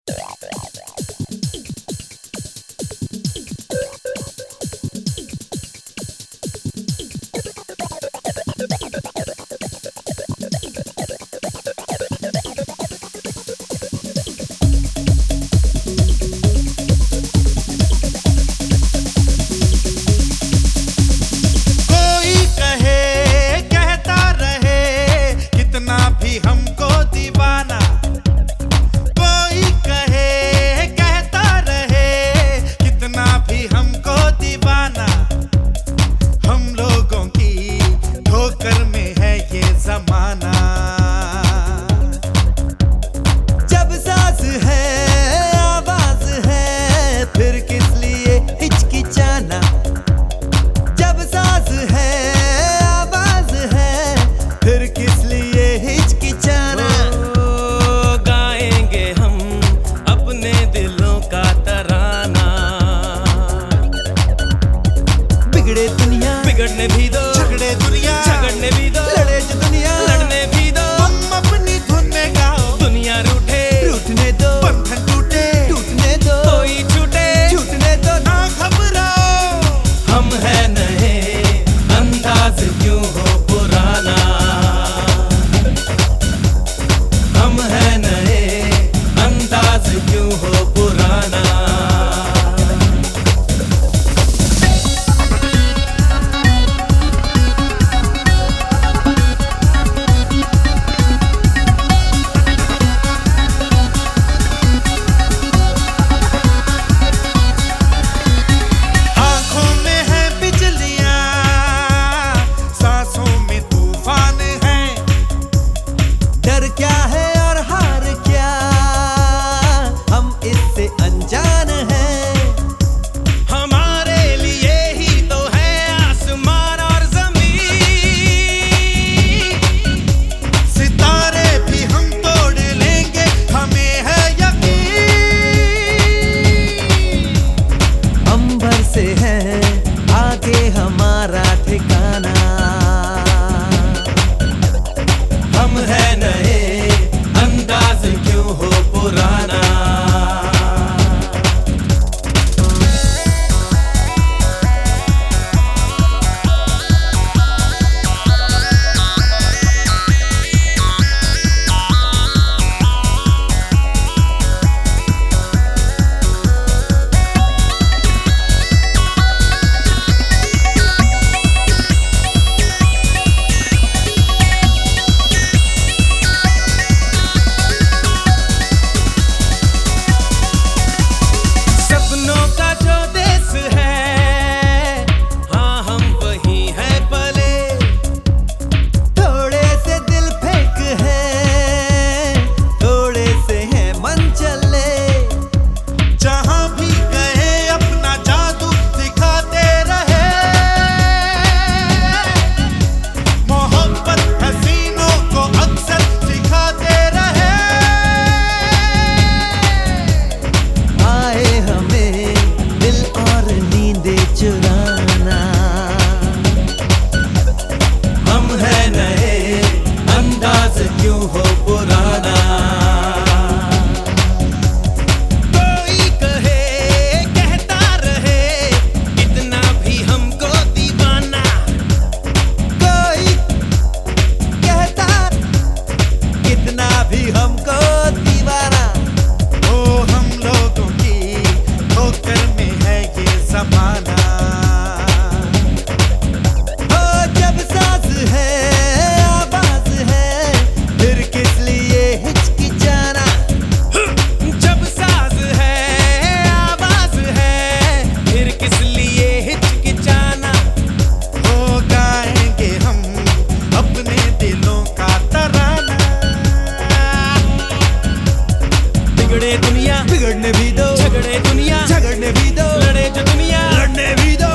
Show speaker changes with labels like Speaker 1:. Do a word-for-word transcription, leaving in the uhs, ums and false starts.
Speaker 1: हमको दीवाना कोई कहे कहता रहे, कितना भी हमको दीवाना। हम लोगों की ठोकर में है ये जमाना। जब साज है आवाज है फिर किस लिए हिचकिचाना। जब साज है आवाज है फिर किस लिए हिचकिचाना।
Speaker 2: ओ, गाएंगे हम अपने दिलों का तराना।
Speaker 1: बिगड़े दुनिया
Speaker 2: बिगड़ने भी दो,
Speaker 1: झगड़े दुनिया
Speaker 2: झगड़ने भी दो,
Speaker 1: लड़े जो दुनिया
Speaker 2: लड़ने भी दो।
Speaker 1: तुम अपनी धुन में गाओ,
Speaker 2: दुनिया रूठे
Speaker 1: रूठने दो, बंधन टूटे टूटने दो,
Speaker 2: कोई छूटे
Speaker 1: छूटने दो, ना घबराओ।
Speaker 2: हम है नए अंदाज क्यों हो पुराना। हम है नए अंदाज क्यों हो पुराना।
Speaker 1: आंखों में है बिजलियां, सांसों में तूफान है। डर क्या है और हार क्या, हम इससे अनजान हैं।
Speaker 2: हमारे लिए ही तो है आसमान और जमीन।
Speaker 1: सितारे भी हम तोड़ लेंगे, हमें है यकीन। अंबर से है आगे हमारा ठिकाना।
Speaker 2: हम है नए अंदाज क्यों हो पुराना। सपनों का जो देश है, हाँ हम वही हैं पले।
Speaker 1: थोड़े से दिल फेंक है, थोड़े से है मन चले। जहां भी गए अपना जादू दिखाते रहे। मोहब्बत हसीनों को अक्सर सिखाते रहे। आए हमें दिल और नींदे चुराना।
Speaker 2: हम है नए अंदाज क्यों हो पुराना। कोई कहे कहता रहे, कितना भी हमको दीवाना।
Speaker 1: कोई कहता कितना भी हमको दीवाना। ओ हम लोगों की ठोकर में है ये जमाना। ओ जब साज है आवाज है फिर किस लिए हिचकिचाना।
Speaker 2: जब साज है आवाज है फिर किस लिए हिचकिचाना।
Speaker 1: हो गाएंगे हम अपने दिलों का तराना।
Speaker 2: बिगड़े दुनिया
Speaker 1: बिगड़ने भी दो,
Speaker 2: झगड़े दुनिया
Speaker 1: झगड़ने भी दो,
Speaker 2: लड़े जो दुनिया
Speaker 1: लड़ने भी दो।